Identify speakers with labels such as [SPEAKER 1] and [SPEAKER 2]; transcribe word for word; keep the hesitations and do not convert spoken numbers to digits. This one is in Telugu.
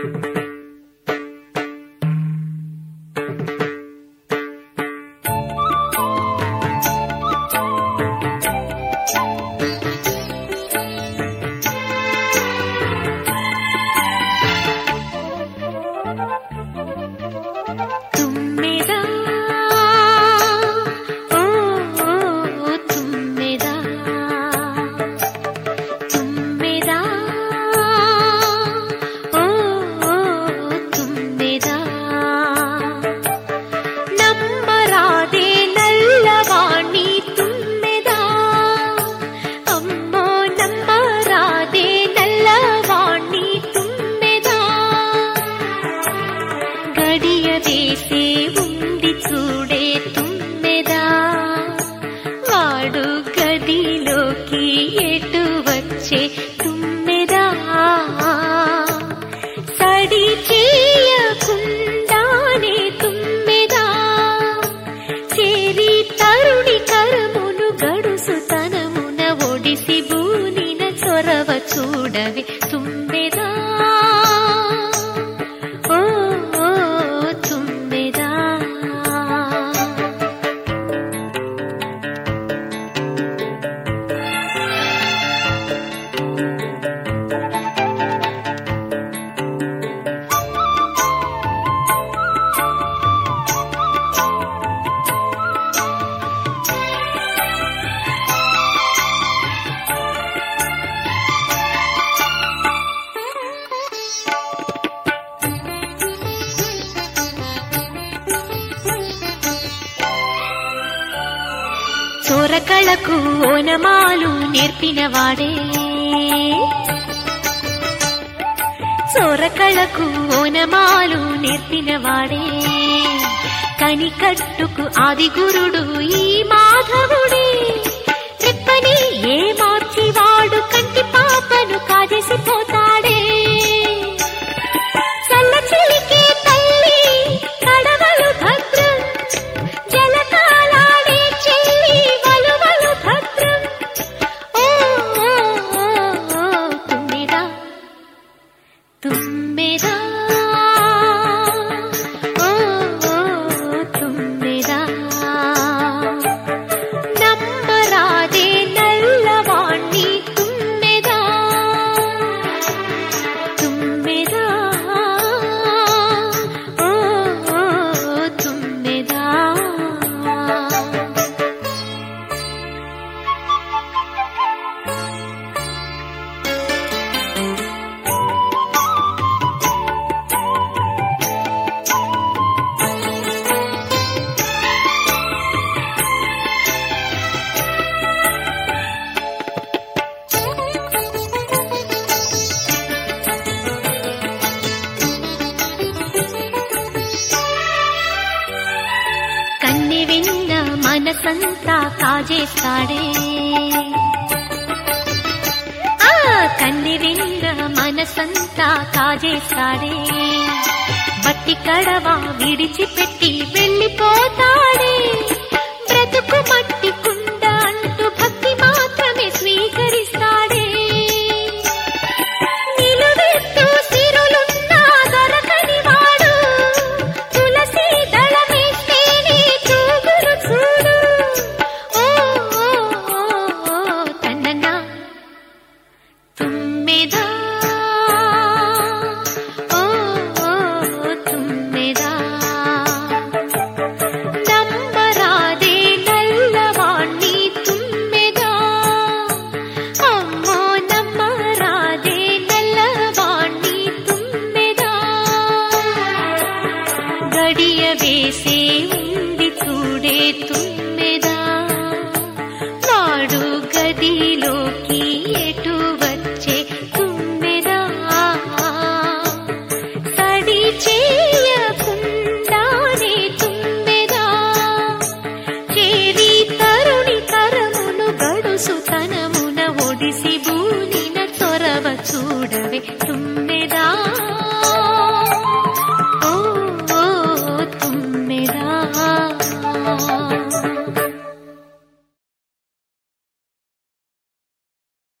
[SPEAKER 1] చూడవే తుమ్మెదా ఓ ఓ తుమ్మెదా చోరకళకు ఓనమాలు నేర్పినవాడే చోరకళకు ఓనమాలు నేర్పినవాడే కనికట్టుకు ఆదిగురుడు ఈ మాధవుడే రెప్పని ఏ మార్చివాడు కంటి పాపను కాజేసిపోతాడే చల్ల చిలికే తల్లి కడవలు భద్రం జలకాలాడే చెల్లి వలువలు భద్రం ఓ ఓ ఓ తుమ్మెదా తుమ్మెదా ఓ ఓ తుమ్మెదా నమ్మరాదే నల్లవాణ్ణి తుమ్మెదా తుమ్మెదా ఓ ఓ తుమ్మెదా కన్నె విన్న మనసంతా కాజేస్తాడే ఆ కన్నె విన్న మనసంతా కాజేస్తాడే బట్టి కడవ విడిచిపెట్టి వెళ్ళిపోతాడే బ్రతుకు మట్టి కుండ అంటూ భక్తి మాత్రమే స్వీకరిస్తాడే నిలువెత్తు సిరులున్నా దొరకని వాడు తులసి దళమేస్తేనే తూగురు చూడు ఓ ఓ ఓ తన్నన్నా తుమ్మెదా ఓ ఓ తుమ్మెదా నమ్మరాదే నల్లవాణ్ణి తుమ్మెదా అమ్మో నమ్మరాదే నల్లవాణ్ణి తుమ్మెదా గడియ వేసే ఉంది చూడే తుమ్మెదా వాడు గదిలోకి ఎటు వచ్చే తుమ్మెదా సడి చేయకుండానే తుమ్మెదా చేరి తరుణి కరమును గడుసు తనమున ఒడిసి బూనిన చొరవ చూడవే తుమ్మెదా